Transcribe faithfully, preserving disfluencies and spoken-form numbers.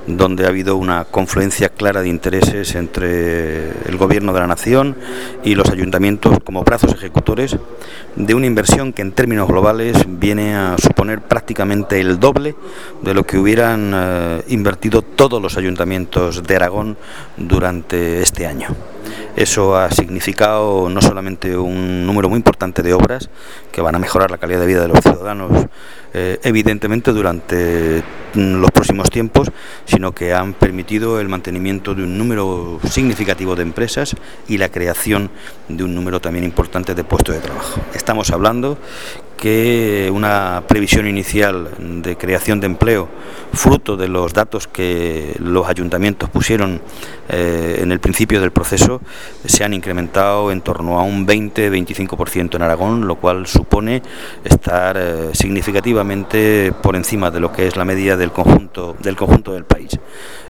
donde ha habido una confluencia clara de intereses entre el Gobierno de la Nación y los ayuntamientos como brazos ejecutores de una inversión que en términos globales viene a suponer prácticamente el doble de lo que hubieran eh, invertido todos los ayuntamientos de Aragón durante este año. Eso ha significado no solamente un número muy importante de obras que van a mejorar la calidad de vida de los ciudadanos, eh, evidentemente durante los próximos tiempos, sino que han permitido el mantenimiento de un número significativo de empresas y la creación de un número también importante de puestos de trabajo. Estamos hablando que una previsión inicial de creación de empleo, fruto de los datos que los ayuntamientos pusieron eh, en el principio del proceso, se han incrementado en torno a un veinte a veinticinco por ciento en Aragón, lo cual supone estar eh, significativamente por encima de lo que es la media del conjunto del conjunto del país.